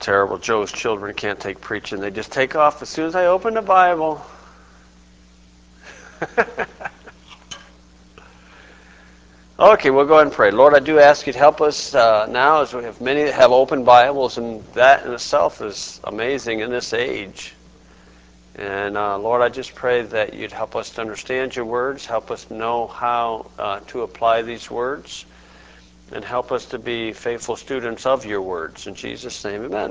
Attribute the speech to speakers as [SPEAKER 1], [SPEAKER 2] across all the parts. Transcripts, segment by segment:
[SPEAKER 1] terrible. Joe's children can't take preaching. They just take off as soon as I open the Bible. Okay, we'll go ahead and pray. Lord, I do ask you to help us now, as we have many that have open Bibles, and that in itself is amazing in this age. And Lord, I just pray that you'd help us to understand your words, help us know how to apply these words, and help us to be faithful students of your words. In Jesus' name, amen.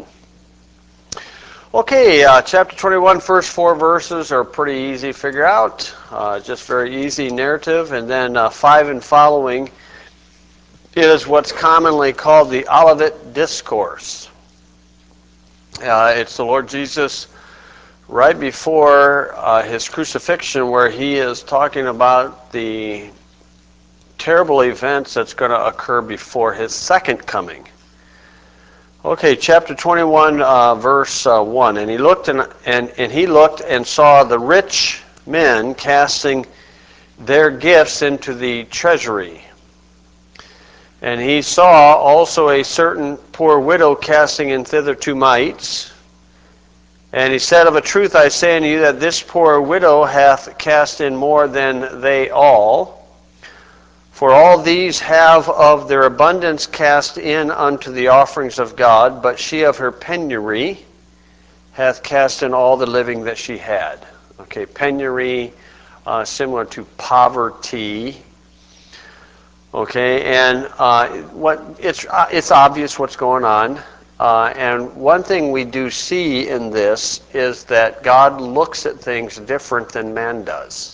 [SPEAKER 1] Okay, chapter 21, first 4 verses are pretty easy to figure out. Just very easy narrative. And then 5 and following is what's commonly called the Olivet Discourse. It's the Lord Jesus right before his crucifixion, where he is talking about the terrible events that's going to occur before his second coming. Okay, chapter 21, verse 1. And he looked and saw the rich men casting their gifts into the treasury. And he saw also a certain poor widow casting in thither 2 mites. And he said, Of a truth I say unto you, that this poor widow hath cast in more than they all. For all these have of their abundance cast in unto the offerings of God, but she of her penury hath cast in all the living that she had. Okay, penury, similar to poverty. Okay, and it's obvious what's going on. And one thing we do see in this is that God looks at things different than man does.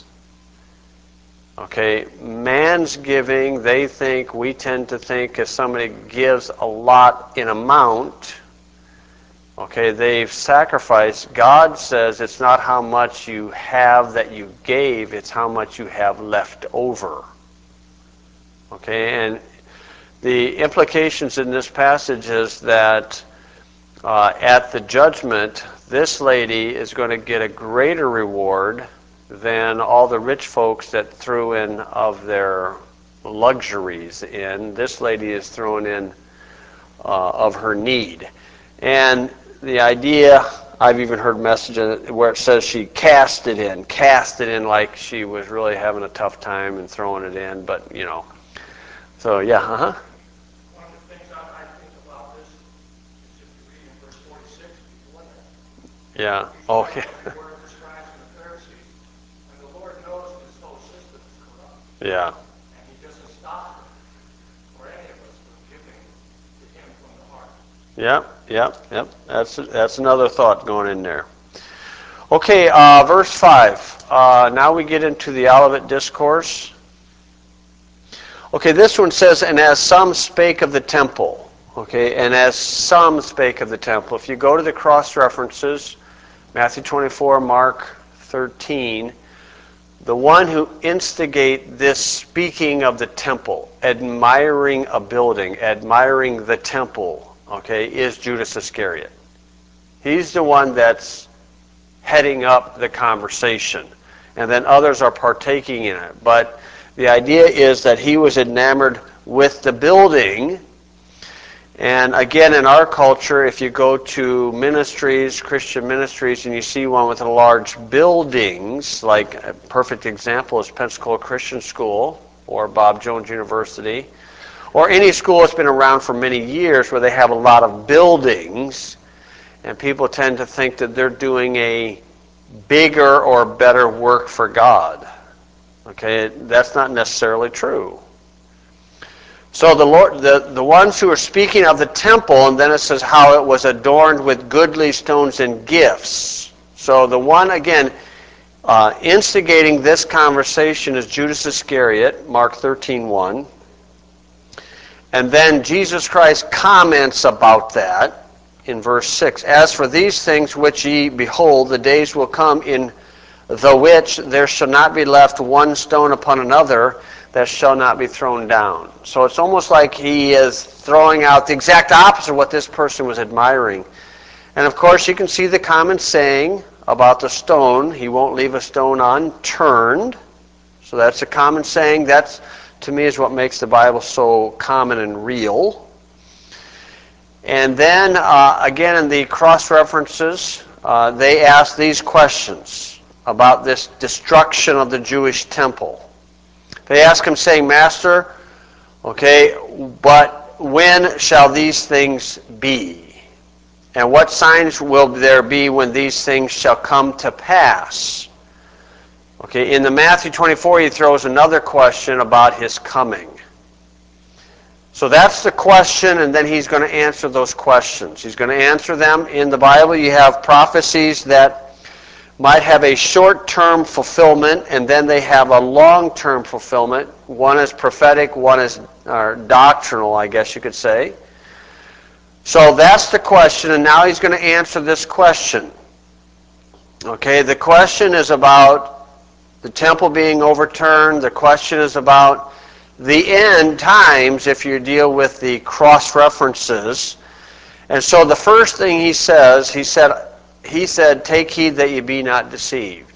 [SPEAKER 1] Okay, man's giving, we tend to think if somebody gives a lot in amount, okay, they've sacrificed. God says it's not how much you have that you gave, it's how much you have left over. Okay, and the implications in this passage is that at the judgment, this lady is going to get a greater reward than all the rich folks that threw in of their luxuries in. This lady is throwing in of her need. And the idea, I've even heard messages where it says she cast it in like she was really having a tough time and throwing it in, but you know. So yeah,
[SPEAKER 2] One of the things I think about this is if you read in verse 46 before that.
[SPEAKER 1] yeah, okay. Yeah.
[SPEAKER 2] And he doesn't stop for any of us from giving to him from the heart.
[SPEAKER 1] Yep. That's another thought going in there. Okay, verse 5. Now we get into the Olivet Discourse. Okay, this one says, and as some spake of the temple. Okay, and as some spake of the temple. If you go to the cross references, Matthew 24, Mark 13, the one who instigate this speaking of the temple, admiring a building, admiring the temple, okay, is Judas Iscariot. He's the one that's heading up the conversation, and then others are partaking in it. But the idea is that he was enamored with the building. And again, in our culture, if you go to ministries, Christian ministries, and you see one with large buildings, like a perfect example is Pensacola Christian School or Bob Jones University, or any school that's been around for many years where they have a lot of buildings, and people tend to think that they're doing a bigger or better work for God. Okay, that's not necessarily true. So the ones who are speaking of the temple, and then it says how it was adorned with goodly stones and gifts. So the one, again, instigating this conversation is Judas Iscariot, Mark 13:1. And then Jesus Christ comments about that in verse 6. As for these things which ye behold, the days will come in the which there shall not be left one stone upon another that shall not be thrown down. So it's almost like he is throwing out the exact opposite of what this person was admiring. And of course you can see the common saying about the stone, he won't leave a stone unturned. So that's a common saying. That's, to me, is what makes the Bible so common and real. And then, again, in the cross-references, they ask these questions about this destruction of the Jewish temple. They ask him, saying, Master, okay, but when shall these things be? And what signs will there be when these things shall come to pass? Okay, in the Matthew 24, he throws another question about his coming. So that's the question, and then he's going to answer those questions. He's going to answer them. In the Bible, you have prophecies that might have a short-term fulfillment, and then they have a long-term fulfillment. One is prophetic, one is doctrinal, I guess you could say. So that's the question, and now he's going to answer this question. Okay, the question is about the temple being overturned. The question is about the end times if you deal with the cross-references. And so the first thing he said, take heed that you be not deceived.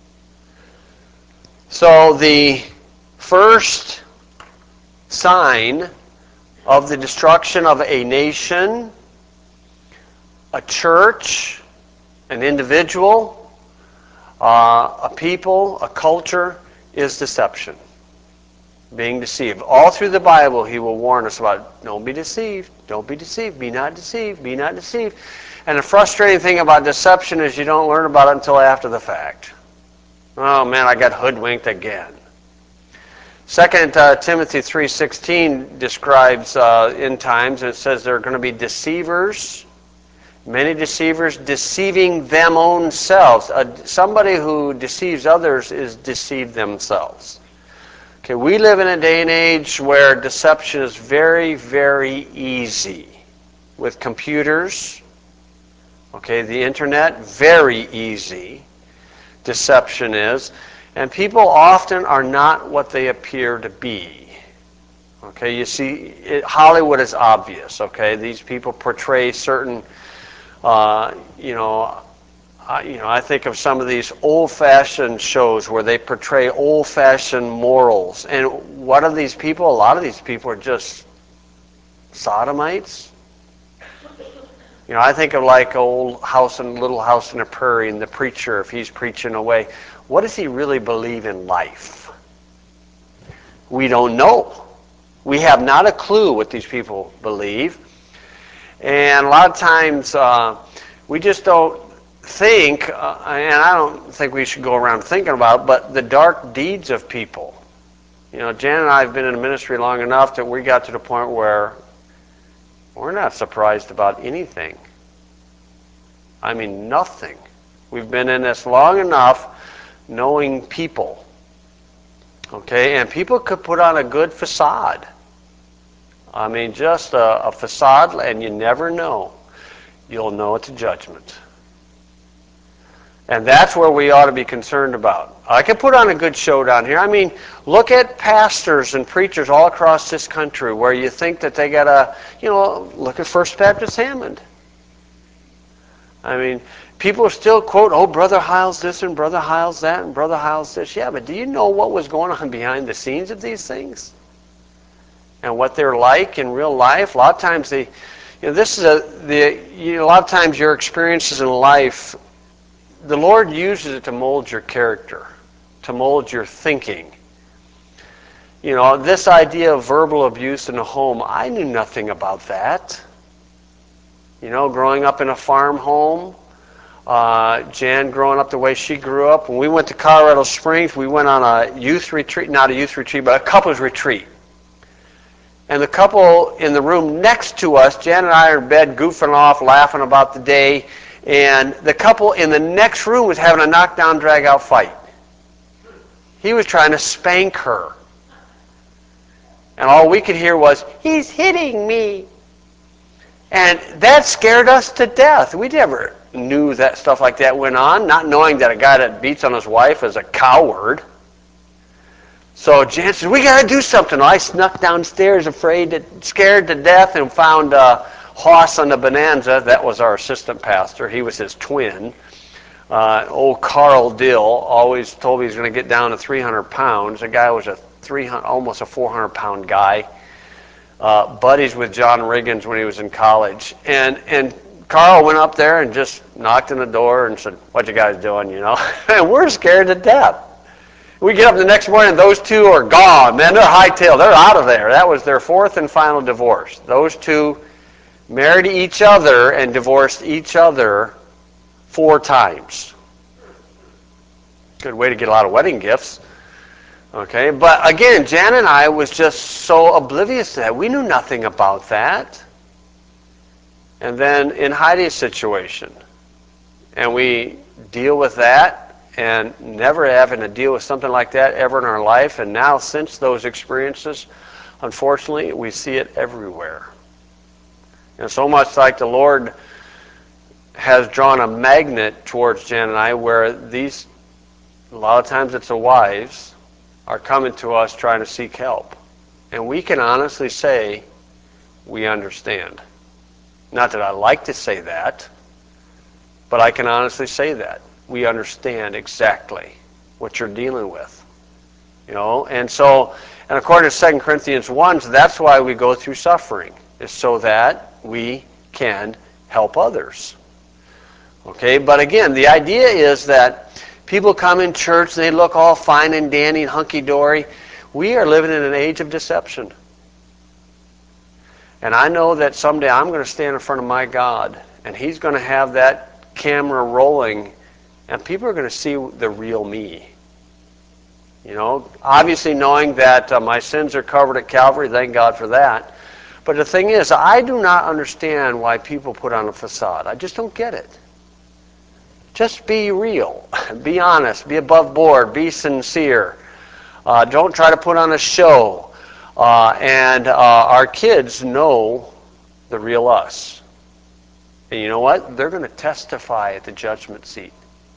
[SPEAKER 1] So the first sign of the destruction of a nation, a church, an individual, a people, a culture, is deception. Being deceived. All through the Bible, he will warn us about, don't be deceived, don't be deceived, be not deceived, be not deceived. And the frustrating thing about deception is you don't learn about it until after the fact. Oh man, I got hoodwinked again. 2 Timothy 3:16 describes end times, and it says there are going to be deceivers, many deceivers, deceiving them own selves. Somebody who deceives others is deceived themselves. Okay, we live in a day and age where deception is very, very easy. With computers, okay, the internet, very easy. Deception is. And people often are not what they appear to be. Okay, you see, Hollywood is obvious, okay? These people portray certain, I think of some of these old-fashioned shows where they portray old-fashioned morals. And what are these people? A lot of these people are just sodomites. I think of like Little House on the Prairie, and the preacher, if he's preaching away, what does he really believe in life? We don't know. We have not a clue what these people believe. And a lot of times we just don't think, and I don't think we should go around thinking about it, but the dark deeds of people. Jan and I have been in the ministry long enough that we got to the point where we're not surprised about anything. I mean, nothing. We've been in this long enough knowing people. Okay, and people could put on a good facade. I mean, just a facade, and you never know. You'll know it's a judgment. And that's where we ought to be concerned about. I could put on a good show down here. I mean, look at pastors and preachers all across this country where you think that they got to, look at First Baptist Hammond. I mean, people still quote, oh, Brother Hiles this and Brother Hiles that and Brother Hiles this. Yeah, but do you know what was going on behind the scenes of these things? And what they're like in real life? A lot of times a lot of times your experiences in life, the Lord uses it to mold your character, to mold your thinking. This idea of verbal abuse in the home, I knew nothing about that. Growing up in a farm home, Jan growing up the way she grew up. When we went to Colorado Springs, we went on a youth retreat, not a youth retreat, but a couples retreat. And the couple in the room next to us, Jan and I are in bed goofing off, laughing about the day, and the couple in the next room was having a knockdown, drag-out fight. He was trying to spank her. And all we could hear was, he's hitting me. And that scared us to death. We never knew that stuff like that went on, not knowing that a guy that beats on his wife is a coward. So Jan said, we got to do something. I snuck downstairs scared to death, and found Hoss on the Bonanza. That was our assistant pastor. He was his twin. Old Carl Dill always told me he was going to get down to 300 pounds. The guy was almost a 400-pound guy. buddies with John Riggins when he was in college. And Carl went up there and just knocked on the door and said, "What you guys doing?" And we're scared to death. We get up the next morning and those two are gone, man. They're hightailed. They're out of there. That was their fourth and final divorce. Those two married each other and divorced each other 4 times. Good way to get a lot of wedding gifts. Okay, but again, Jan and I was just so oblivious to that. We knew nothing about that. And then in Heidi's situation, and we deal with that and never having to deal with something like that ever in our life. And now since those experiences, unfortunately, we see it everywhere. And so much like the Lord has drawn a magnet towards Jan and I where these, a lot of times it's the wives, are coming to us trying to seek help. And we can honestly say we understand. Not that I like to say that, but I can honestly say that. We understand exactly what you're dealing with. And so, and according to 2 Corinthians 1, so that's why we go through suffering, is so that we can help others. Okay, but again, the idea is that people come in church, they look all fine and dandy and hunky-dory. We are living in an age of deception. And I know that someday I'm going to stand in front of my God, and He's going to have that camera rolling, and people are going to see the real me. Obviously knowing that my sins are covered at Calvary, thank God for that. But the thing is, I do not understand why people put on a facade. I just don't get it. Just be real. Be honest. Be above board. Be sincere. Don't try to put on a show. And our kids know the real us. And you know what? They're going to testify at the judgment seat.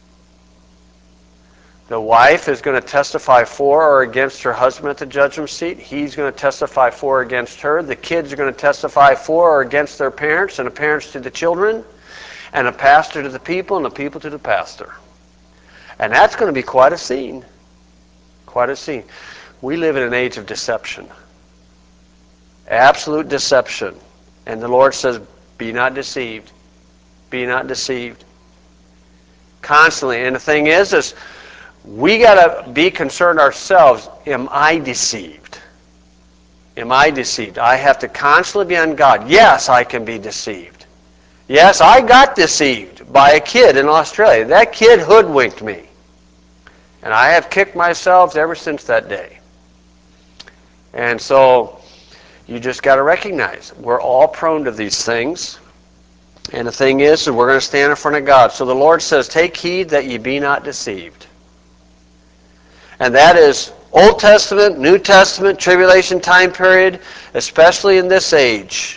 [SPEAKER 1] The wife is going to testify for or against her husband at the judgment seat. He's going to testify for or against her. The kids are going to testify for or against their parents, and the parents to the children, and the pastor to the people, and the people to the pastor. And that's going to be quite a scene. Quite a scene. We live in an age of deception. Absolute deception. And the Lord says, be not deceived. Be not deceived. Constantly. And the thing is we got to be concerned ourselves. Am I deceived? Am I deceived? I have to constantly be on God. Yes, I can be deceived. Yes, I got deceived by a kid in Australia. That kid hoodwinked me. And I have kicked myself ever since that day. And so you just got to recognize we're all prone to these things. And the thing is we're going to stand in front of God. So the Lord says, take heed that ye be not deceived. And that is Old Testament, New Testament, tribulation time period, especially in this age.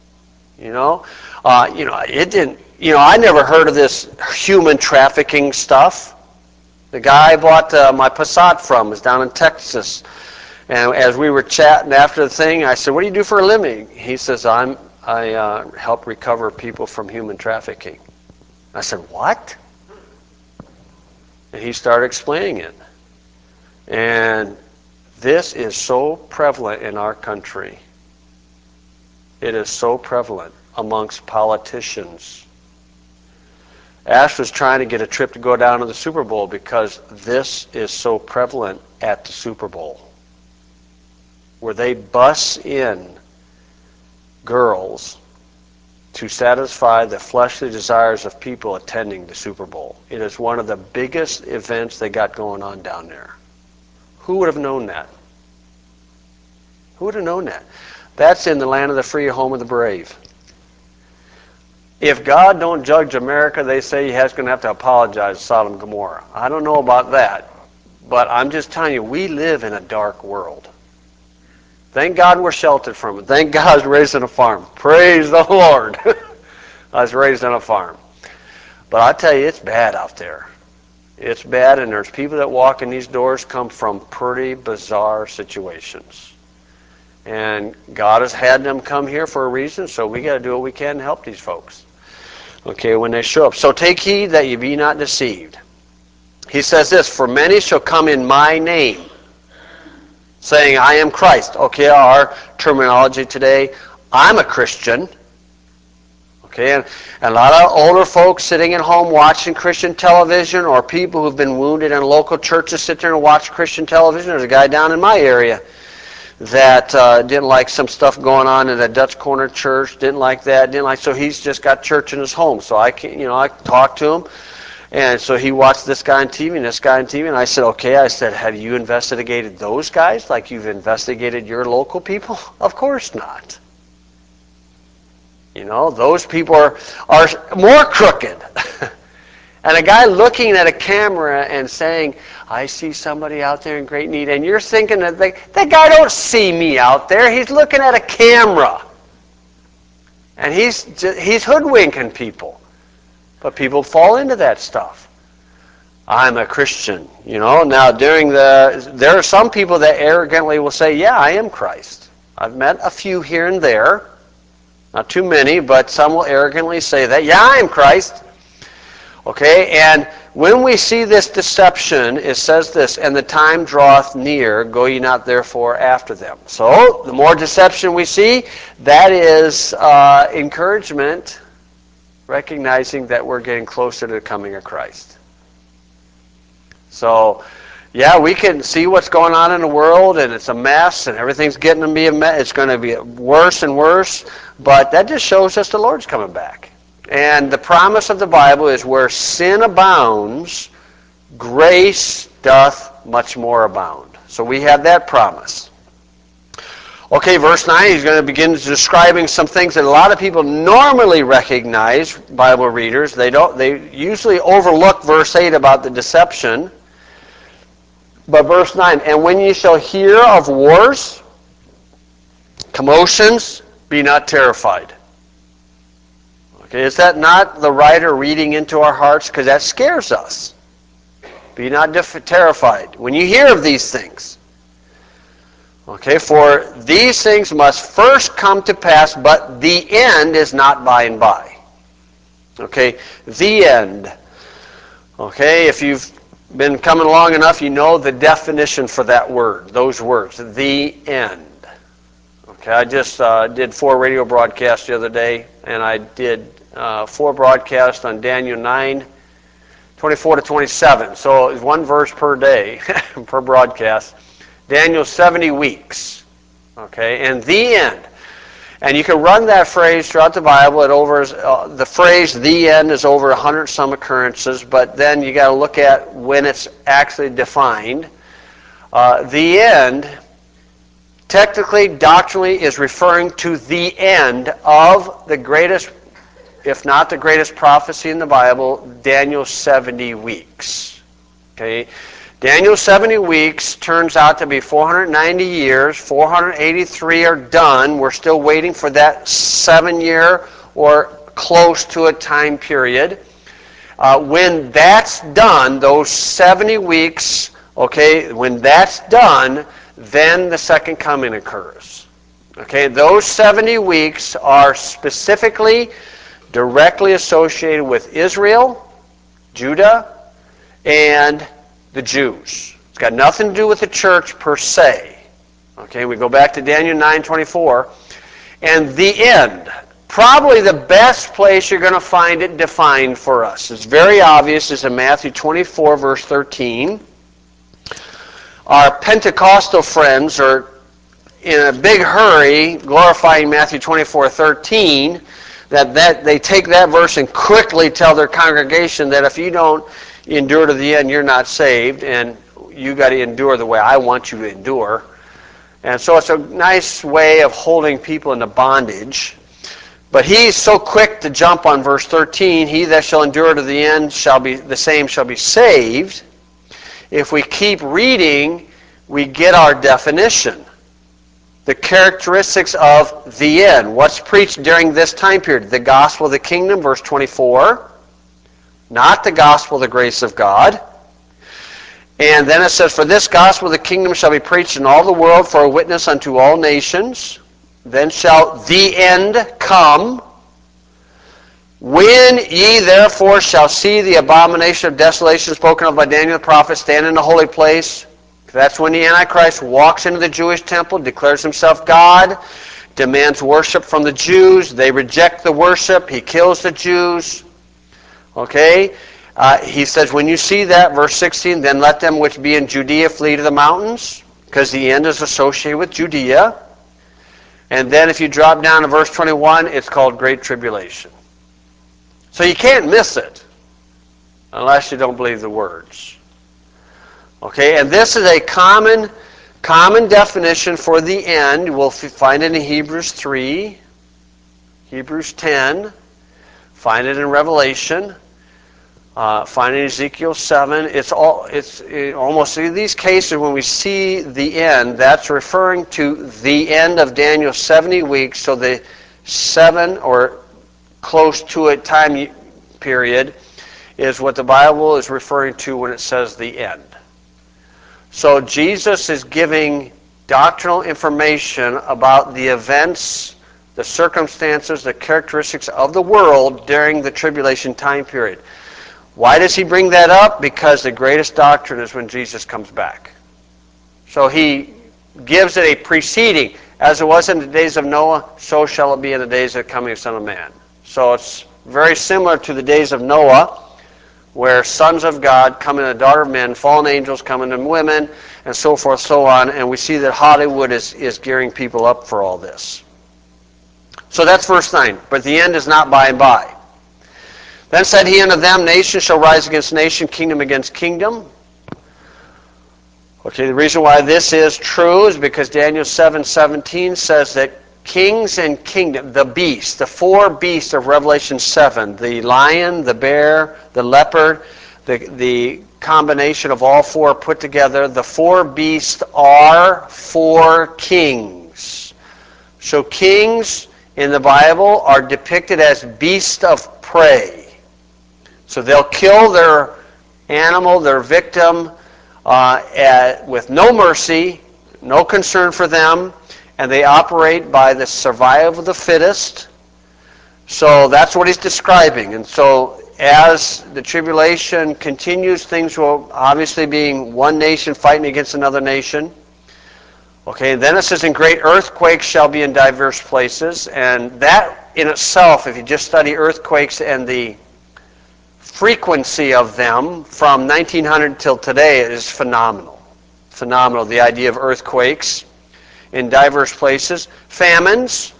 [SPEAKER 1] It didn't. I never heard of this human trafficking stuff. The guy I bought my Passat from was down in Texas, and as we were chatting after the thing, I said, "What do you do for a living?" He says, "I help recover people from human trafficking." I said, "What?" And he started explaining it. And this is so prevalent in our country. It is so prevalent amongst politicians. Ash was trying to get a trip to go down to the Super Bowl because this is so prevalent at the Super Bowl, where they bus in girls to satisfy the fleshly desires of people attending the Super Bowl. It is one of the biggest events they got going on down there. Who would have known that? Who would have known that? That's in the land of the free, home of the brave. If God don't judge America, they say He's going to have to apologize to Sodom and Gomorrah. I don't know about that, but I'm just telling you, we live in a dark world. Thank God we're sheltered from it. Thank God I was raised on a farm. Praise the Lord. I was raised on a farm. But I tell you, it's bad out there. It's bad, and there's people that walk in these doors come from pretty bizarre situations. And God has had them come here for a reason, so we got to do what we can to help these folks. Okay, when they show up. So take heed that ye be not deceived. He says this, for many shall come in my name. saying, I am Christ. Okay, our terminology today, I'm a Christian. Okay, and a lot of older folks sitting at home watching Christian television, or people who've been wounded in local churches sit there and watch Christian television. There's a guy down in my area that didn't like some stuff going on in a Dutch Corner church, didn't like that, so he's just got church in his home. So I talked to him, and so he watched this guy on TV and this guy on TV, and I said, okay, have you investigated those guys like you've investigated your local people? Of course not. Those people are more crooked. And a guy looking at a camera and saying, I see somebody out there in great need, and you're thinking that that guy don't see me out there. He's looking at a camera. And he's hoodwinking people. But people fall into that stuff. I'm a Christian. Now there are some people that arrogantly will say, yeah, I am Christ. I've met a few here and there. Not too many, but some will arrogantly say that, yeah, I am Christ. Okay, and when we see this deception, it says this, and the time draweth near, go ye not therefore after them. So, the more deception we see, that is encouragement, recognizing that we're getting closer to the coming of Christ. So, yeah, we can see what's going on in the world, and it's a mess, and everything's getting to be a mess. It's going to be worse and worse, but that just shows us the Lord's coming back. And the promise of the Bible is where sin abounds, grace doth much more abound. So we have that promise. Okay, verse 9, he's going to begin describing some things that a lot of people normally recognize, Bible readers. They usually overlook verse 8 about the deception. But verse 9, and when ye shall hear of wars, commotions, be not terrified. Okay, is that not the writer reading into our hearts? Because that scares us. Be not terrified when you hear of these things. Okay, for these things must first come to pass, but the end is not by and by. Okay, the end. Okay, if you've been coming along enough, you know the definition for that word, those words, the end. Okay, I just did 4 radio broadcasts the other day, and I did 4 broadcasts on Daniel 9, 24 to 27. So it's 1 verse per day, per broadcast. Daniel 70 weeks. Okay, and the end. And you can run that phrase throughout the Bible. The phrase "the end" is over 100 some occurrences, but then you got to look at when it's actually defined. The end, technically, doctrinally, is referring to the end of the greatest, if not the greatest prophecy in the Bible, Daniel's 70 weeks. Okay, Daniel's 70 weeks turns out to be 490 years. 483 are done. We're still waiting for that 7-year or close to a time period. When that's done, those 70 weeks, okay, when that's done, then the second coming occurs. Okay, those 70 weeks are specifically directly associated with Israel, Judah, and the Jews. It's got nothing to do with the church per se. Okay, we go back to Daniel 9:24. And the end, probably the best place you're going to find it defined for us. It's very obvious. It's in Matthew 24, verse 13. Our Pentecostal friends are in a big hurry glorifying Matthew 24:13, that they take that verse and quickly tell their congregation that if you don't endure to the end, you're not saved, and you got to endure the way I want you to endure. And so it's a nice way of holding people into bondage. But he's so quick to jump on verse 13, he that shall endure to the end shall be saved. If we keep reading, we get our definition. The characteristics of the end. What's preached during this time period? The gospel of the kingdom, verse 24. Not the gospel of the grace of God. And then it says, for this gospel of the kingdom shall be preached in all the world for a witness unto all nations. Then shall the end come. When ye therefore shall see the abomination of desolation spoken of by Daniel the prophet stand in the holy place, That's when the Antichrist walks into the Jewish temple, declares himself God, demands worship from the Jews. They reject the worship. He kills the Jews. Okay? He says, when you see that, verse 16, then let them which be in Judea flee to the mountains, because the end is associated with Judea. And then if you drop down to verse 21, it's called Great Tribulation. So you can't miss it unless you don't believe the words. Okay, and this is a common definition for the end. We'll find it in Hebrews 3, Hebrews 10, find it in Revelation, find it in Ezekiel 7. It's almost in these cases when we see the end, that's referring to the end of Daniel's 70 weeks, so the 7 or close to it time period is what the Bible is referring to when it says the end. So Jesus is giving doctrinal information about the events, the circumstances, the characteristics of the world during the tribulation time period. Why does he bring that up? Because the greatest doctrine is when Jesus comes back. So he gives it a preceding. As it was in the days of Noah, so shall it be in the days of the coming of the Son of Man. So it's very similar to the days of Noah, where sons of God come into the daughter of men, fallen angels come into women, and so forth, so on. And we see that Hollywood is gearing people up for all this. So that's verse 9. But the end is not by and by. Then said he unto them, nation shall rise against nation, kingdom against kingdom. Okay, the reason why this is true is because Daniel 7:17 says that kings and kingdom, the beast, the four beasts of Revelation 7, the lion, the bear, the leopard, the combination of all four put together, the four beasts are four kings. So kings in the Bible are depicted as beasts of prey. So they'll kill their animal, their victim, with no mercy, no concern for them, and they operate by the survival of the fittest. So that's what he's describing. And so as the tribulation continues, things will obviously be one nation fighting against another nation. Okay, and then it says, and great earthquakes shall be in diverse places. And that in itself, if you just study earthquakes and the frequency of them from 1900 till today, is phenomenal. Phenomenal, the idea of earthquakes in diverse places. Famines.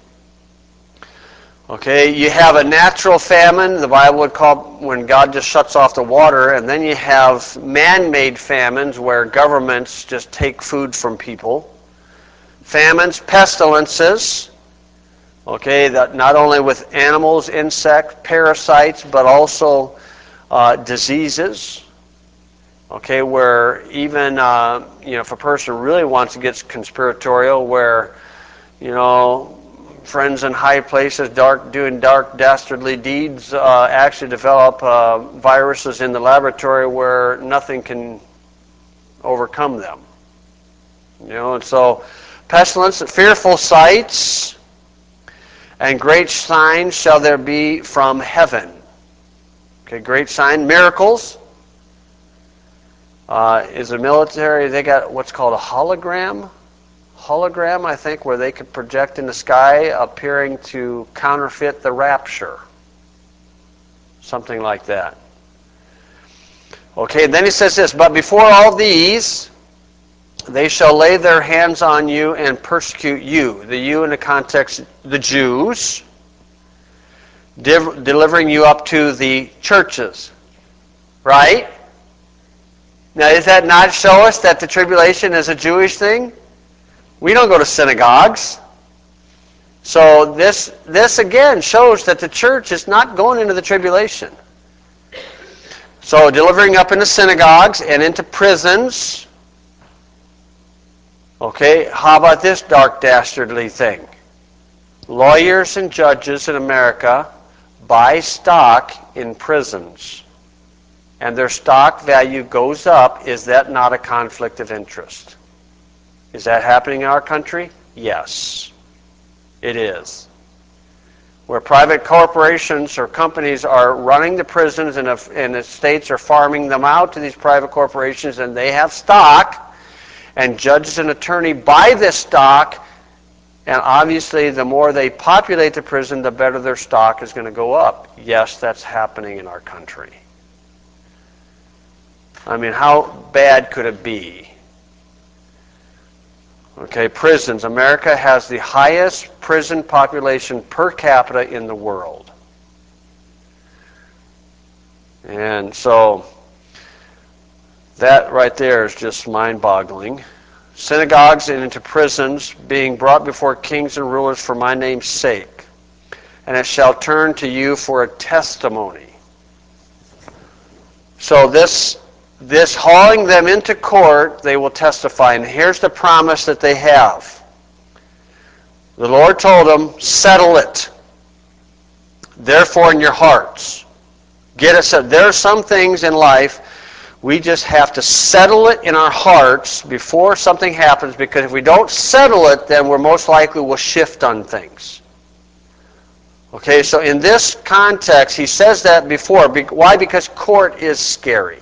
[SPEAKER 1] Okay, you have a natural famine, the Bible would call when God just shuts off the water, and then you have man-made famines where governments just take food from people. Famines, pestilences, okay, that not only with animals, insects, parasites, but also diseases. Okay, where even if a person really wants to get conspiratorial, where friends in high places doing dark dastardly deeds actually develop viruses in the laboratory where nothing can overcome them. And so pestilence, fearful sights, and great signs shall there be from heaven. Okay, great sign, miracles. Is the military, they got what's called a hologram, I think, where they could project in the sky appearing to counterfeit the rapture. Something like that. Okay, then he says this, but before all these, they shall lay their hands on you and persecute you. The you in the context, the Jews, delivering you up to the churches. Right? Now, does that not show us that the tribulation is a Jewish thing? We don't go to synagogues. So this again shows that the church is not going into the tribulation. So delivering up into synagogues and into prisons. Okay, how about this dark dastardly thing? Lawyers and judges in America buy stock in prisons, and their stock value goes up. Is that not a conflict of interest? Is that happening in our country? Yes, it is. Where private corporations or companies are running the prisons and the states are farming them out to these private corporations, and they have stock, and judges and attorney buy this stock, and obviously the more they populate the prison, the better their stock is going to go up. Yes, that's happening in our country. I mean, how bad could it be? Okay, prisons. America has the highest prison population per capita in the world. And so that right there is just mind-boggling. Synagogues and into prisons, being brought before kings and rulers for my name's sake. And it shall turn to you for a testimony. So this hauling them into court, they will testify. And here's the promise that they have. The Lord told them, settle it. Therefore in your hearts. Get it set. There are some things in life we just have to settle it in our hearts before something happens, because if we don't settle it, then we're most likely will shift on things. Okay, so in this context, he says that before. Why? Because court is scary.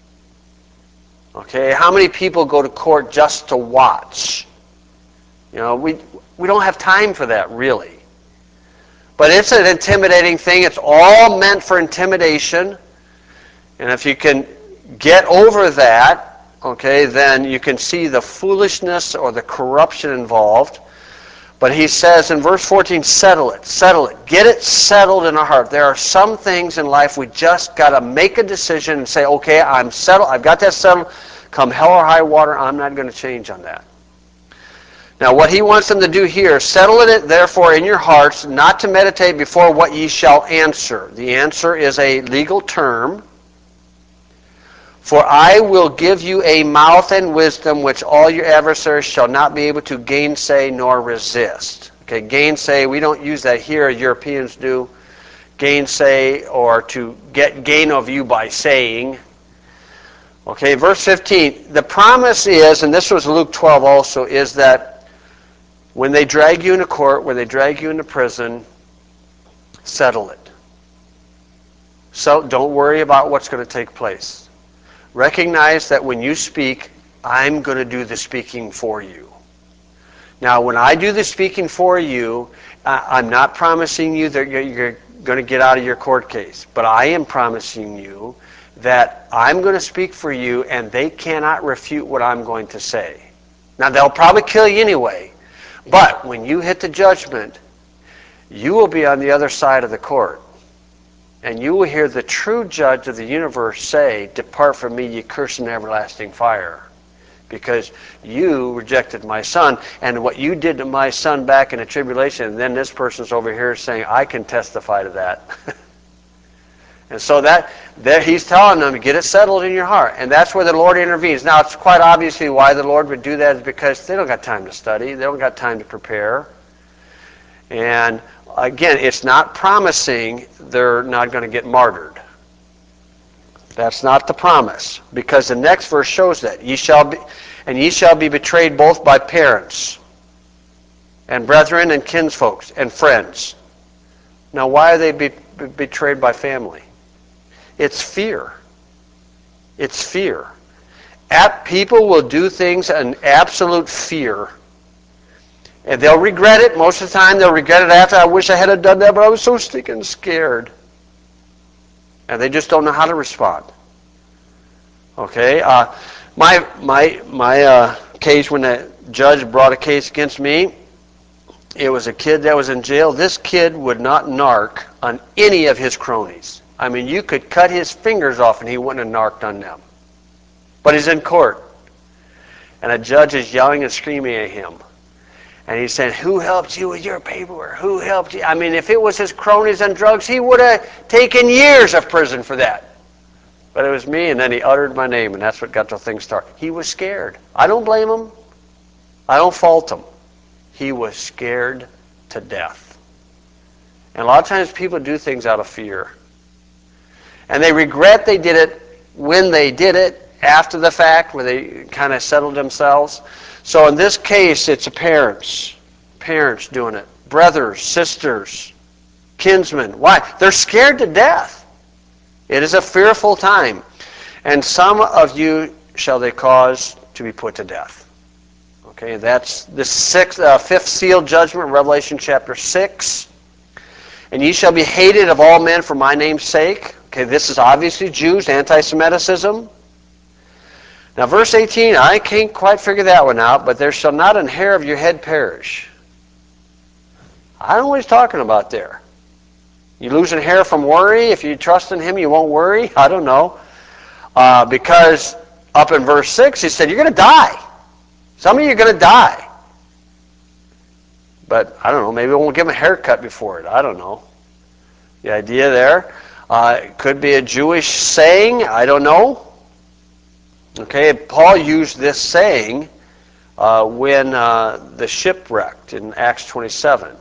[SPEAKER 1] Okay, how many people go to court just to watch? You know, we don't have time for that, really. But it's an intimidating thing. It's all meant for intimidation. And if you can get over that, okay, then you can see the foolishness or the corruption involved. But he says in verse 14, settle it, get it settled in our heart. There are some things in life we just got to make a decision and say, okay, I'm settled, I've got that settled. Come hell or high water, I'm not going to change on that. Now what he wants them to do here, settle it therefore in your hearts, not to meditate before what ye shall answer. The answer is a legal term. For I will give you a mouth and wisdom which all your adversaries shall not be able to gainsay nor resist. Okay, gainsay, we don't use that here, Europeans do. Gainsay, or to get gain of you by saying. Okay, verse 15, the promise is, and this was Luke 12 also, is that when they drag you into court, when they drag you into prison, settle it. So don't worry about what's going to take place. Recognize that when you speak, I'm going to do the speaking for you. Now, when I do the speaking for you, I'm not promising you that you're going to get out of your court case, but I am promising you that I'm going to speak for you and they cannot refute what I'm going to say. Now, they'll probably kill you anyway, but when you hit the judgment, you will be on the other side of the court. And you will hear the true judge of the universe say, depart from me, ye cursed and everlasting fire. Because you rejected my son, and what you did to my son back in the tribulation, and then this person's over here saying, I can testify to that. And so that he's telling them, get it settled in your heart. And that's where the Lord intervenes. Now, it's quite obviously why the Lord would do that is because they don't got time to study. They don't got time to prepare. And again, it's not promising they're not going to get martyred. That's not the promise, because the next verse shows that. Ye shall be betrayed both by parents and brethren and kinsfolks and friends. Now, why are they betrayed by family? It's fear. It's fear. People will do things in absolute fear. And they'll regret it. Most of the time, they'll regret it after. I wish I had done that, but I was so stinking scared. And they just don't know how to respond. Okay? My case, when the judge brought a case against me, it was a kid that was in jail. This kid would not narc on any of his cronies. I mean, you could cut his fingers off and he wouldn't have narked on them. But he's in court. And a judge is yelling and screaming at him. And he said, who helped you with your paperwork? Who helped you? I mean, if it was his cronies on drugs, he would have taken years of prison for that. But it was me, and then he uttered my name, and that's what got the thing started. He was scared. I don't blame him. I don't fault him. He was scared to death. And a lot of times people do things out of fear. And they regret they did it when they did it, after the fact, where they kind of settled themselves. So in this case, it's parents doing it. Brothers, sisters, kinsmen. Why? They're scared to death. It is a fearful time. And some of you shall they cause to be put to death. Okay, that's the fifth seal judgment, Revelation chapter 6. And ye shall be hated of all men for my name's sake. Okay, this is obviously Jews, anti-Semitism. Now verse 18, I can't quite figure that one out, but there shall not an hair of your head perish. I don't know what he's talking about there. You losing hair from worry? If you trust in him, you won't worry? I don't know. Because up in verse 6, he said, you're going to die. Some of you are going to die. But I don't know, maybe we'll give him a haircut before it. I don't know. The idea there. It could be a Jewish saying. I don't know. Okay, Paul used this saying when the ship wrecked in Acts 27.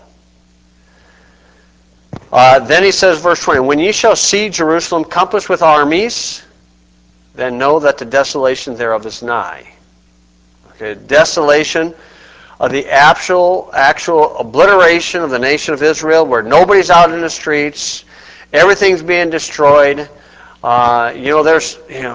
[SPEAKER 1] Then he says, verse 20, when ye shall see Jerusalem compassed with armies, then know that the desolation thereof is nigh. Okay, desolation of the actual obliteration of the nation of Israel, where nobody's out in the streets, everything's being destroyed. There's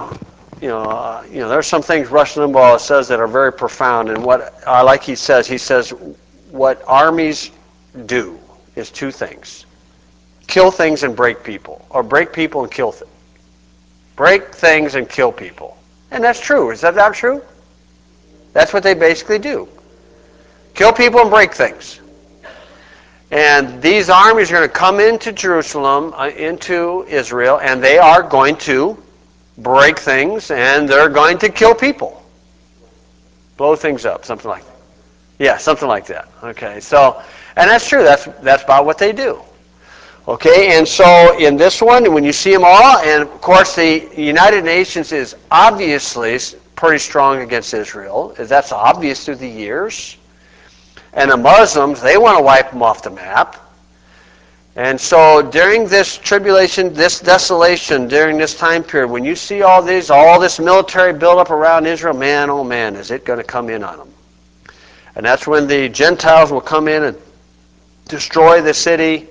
[SPEAKER 1] some things Rush Limbaugh says that are very profound, and what I like he says what armies do is two things: kill things and break people, or break people and kill things. Break things and kill people. And that's true. Is that not true? That's what they basically do. Kill people and break things. And these armies are going to come into Jerusalem, into Israel, and they are going to break things, and they're going to kill people. Blow things up, something like that. Yeah, something like that. Okay, so, and that's true. That's about what they do. Okay, and so in this one, when you see them all, and of course the United Nations is obviously pretty strong against Israel. That's obvious through the years. And the Muslims, they want to wipe them off the map. And so during this tribulation, this desolation, during this time period, when you see all this military buildup around Israel, man, oh man, is it going to come in on them. And that's when the Gentiles will come in and destroy the city,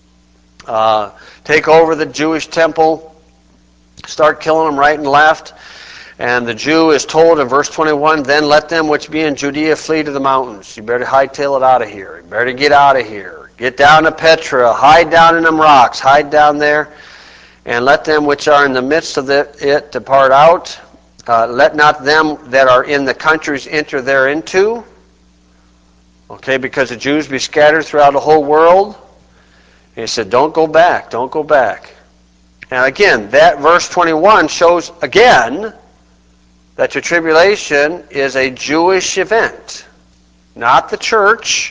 [SPEAKER 1] take over the Jewish temple, start killing them right and left. And the Jew is told in verse 21, then let them which be in Judea flee to the mountains. You better hightail it out of here. You better get out of here. Get down to Petra. Hide down in them rocks. Hide down there. And let them which are in the midst of it depart out. Let not them that are in the countries enter thereinto. Okay, because the Jews be scattered throughout the whole world. And he said, don't go back. Don't go back. And again, that verse 21 shows again that the tribulation is a Jewish event, not the church.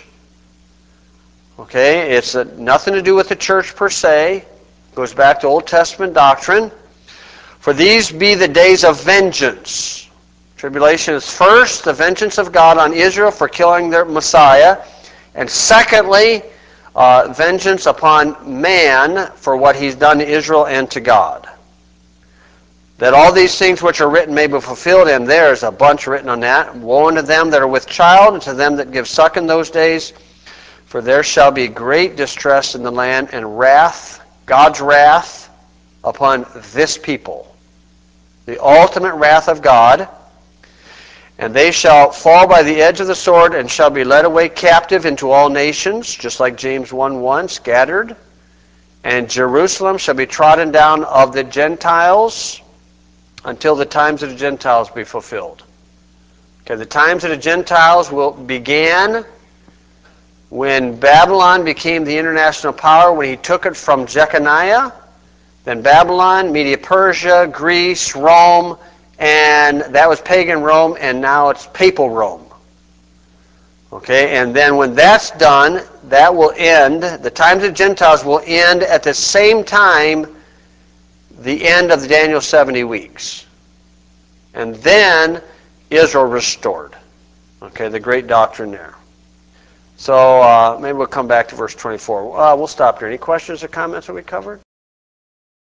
[SPEAKER 1] Okay, it's nothing to do with the church per se. It goes back to Old Testament doctrine. For these be the days of vengeance. Tribulation is first the vengeance of God on Israel for killing their Messiah, and secondly, vengeance upon man for what he's done to Israel and to God. That all these things which are written may be fulfilled, and there's a bunch written on that. Woe unto them that are with child, and to them that give suck in those days, for there shall be great distress in the land, and wrath, God's wrath, upon this people. The ultimate wrath of God. And they shall fall by the edge of the sword, and shall be led away captive into all nations, just like James 1:1, scattered. And Jerusalem shall be trodden down of the Gentiles, until the times of the Gentiles be fulfilled. Okay, the times of the Gentiles began when Babylon became the international power, when he took it from Jeconiah, then Babylon, Media-Persia, Greece, Rome, and that was pagan Rome, and now it's papal Rome. Okay, and then when that's done, that will end, the times of the Gentiles will end at the same time the end of the Daniel 70 weeks. And then Israel restored. Okay, the great doctrine there. So maybe we'll come back to verse 24. We'll stop there. Any questions or comments that we covered?